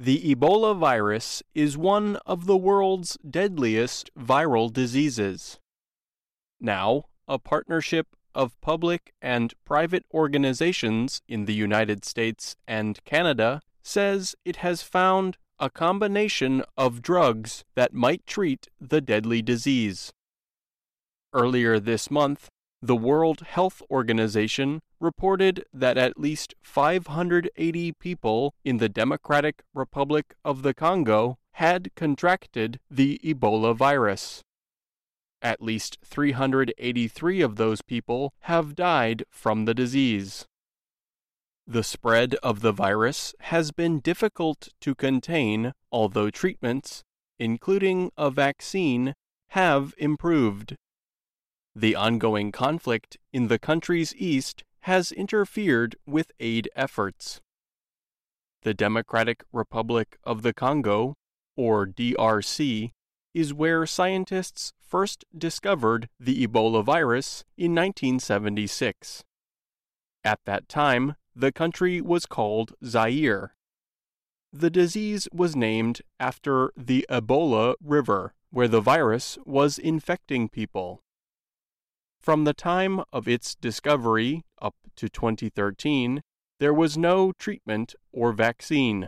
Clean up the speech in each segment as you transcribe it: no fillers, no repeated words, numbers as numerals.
The Ebola virus is one of the world's deadliest viral diseases. Now, a partnership of public and private organizations in the United States and Canada says it has found a combination of drugs that might treat the deadly disease. Earlier this month, the World Health Organization reported that at least 580 people in the Democratic Republic of the Congo had contracted the Ebola virus. At least 383 of those people have died from the disease. The spread of the virus has been difficult to contain, although treatments, including a vaccine, have improved. The ongoing conflict in the country's east has interfered with aid efforts. The Democratic Republic of the Congo, or DRC, is where scientists first discovered the Ebola virus in 1976. At that time, the country was called Zaire. The disease was named after the Ebola River, where the virus was infecting people. From the time of its discovery up to 2013, there was no treatment or vaccine.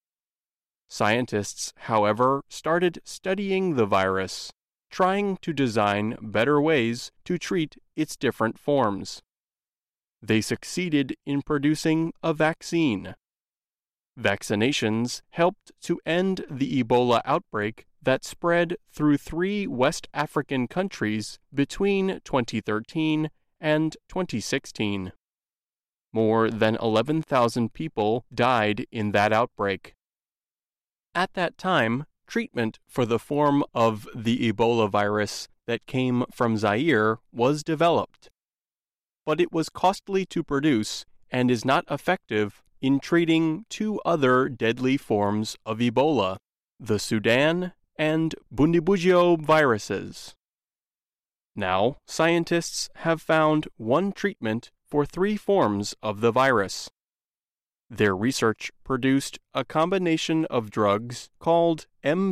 Scientists, however, started studying the virus, trying to design better ways to treat its different forms. They succeeded in producing a vaccine. Vaccinations helped to end the Ebola outbreak that spread through 3 West African countries between 2013 and 2016. More than 11,000 people died in that outbreak. At that time, treatment for the form of the Ebola virus that came from Zaire was developed. But it was costly to produce and is not effective in treating 2 other deadly forms of Ebola, the Sudan and Bundibugyo viruses. Now, scientists have found one treatment for 3 forms of the virus. Their research produced a combination of drugs called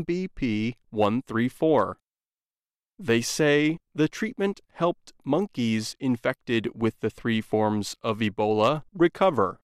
MBP-134. They say the treatment helped monkeys infected with the 3 forms of Ebola recover.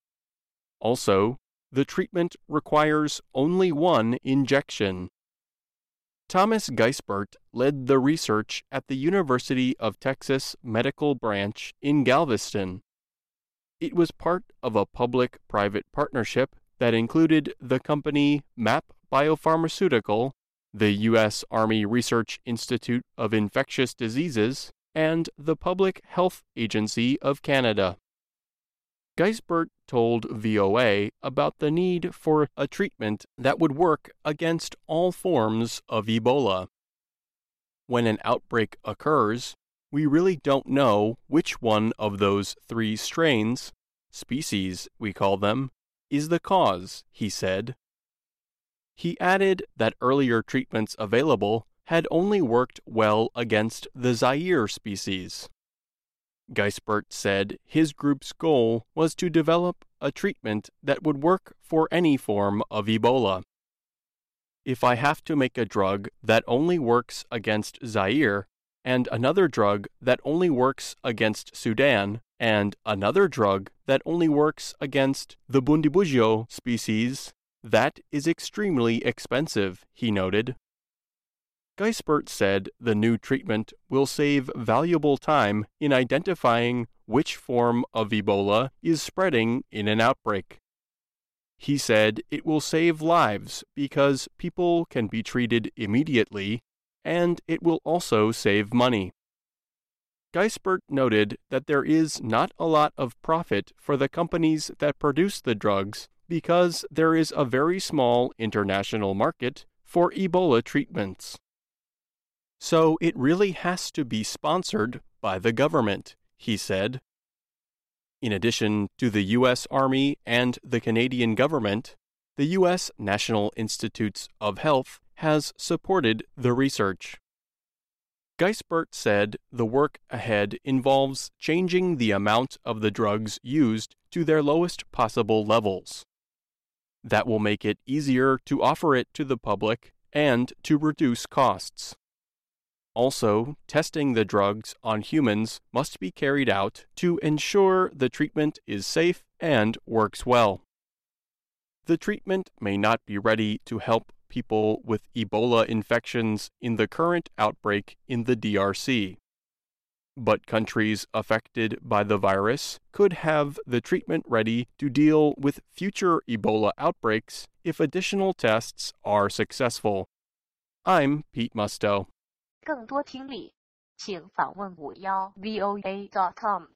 Also, the treatment requires only 1 injection. Thomas Geisbert led the research at the University of Texas Medical Branch in Galveston. It was part of a public-private partnership that included the company MAP Biopharmaceutical, the U.S. Army Research Institute of Infectious Diseases, and the Public Health Agency of Canada. Geisbert told VOA about the need for a treatment that would work against all forms of Ebola. When an outbreak occurs, we really don't know which one of those 3 strains, species we call them, is the cause, he said. He added that earlier treatments available had only worked well against the Zaire species. Geisbert said his group's goal was to develop a treatment that would work for any form of Ebola. If I have to make a drug that only works against Zaire, and another drug that only works against Sudan, and another drug that only works against the Bundibugyo species, that is extremely expensive, he noted. Geisbert said the new treatment will save valuable time in identifying which form of Ebola is spreading in an outbreak. He said it will save lives because people can be treated immediately, and it will also save money. Geisbert noted that there is not a lot of profit for the companies that produce the drugs because there is a very small international market for Ebola treatments. So it really has to be sponsored by the government, he said. In addition to the U.S. Army and the Canadian government, the U.S. National Institutes of Health has supported the research. Geisbert said the work ahead involves changing the amount of the drugs used to their lowest possible levels. That will make it easier to offer it to the public and to reduce costs. Also, testing the drugs on humans must be carried out to ensure the treatment is safe and works well. The treatment may not be ready to help people with Ebola infections in the current outbreak in the DRC. But countries affected by the virus could have the treatment ready to deal with future Ebola outbreaks if additional tests are successful. I'm Pete Musto. 更多听力，请访问51voa.com。